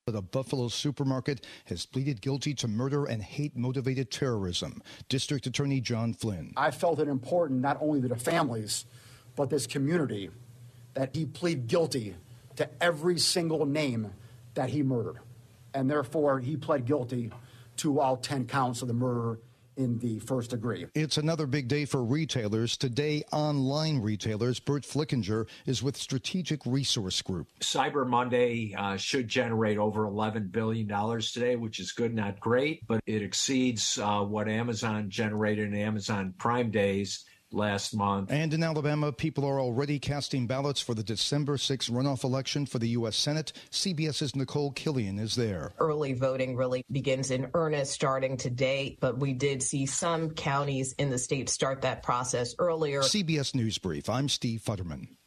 A Buffalo supermarket has pleaded guilty to murder and hate-motivated terrorism. District Attorney John Flynn. I felt it important not only to the families, but this community, that he plead guilty to every single name that he murdered. And therefore, he pled guilty to all 10 counts of the murder in the first degree. It's another big day for retailers. Today, online retailers. Bert Flickinger is with Strategic Resource Group. Cyber Monday should generate over $11 billion today, which is good, not great, but it exceeds what Amazon generated in Amazon Prime Days last month. And in Alabama, people are already casting ballots for the December 6th runoff election for the U.S. Senate. CBS's Nicole Killian is there. Early voting really begins in earnest starting today, but we did see some counties in the state start that process earlier. CBS News Brief. I'm Steve Futterman.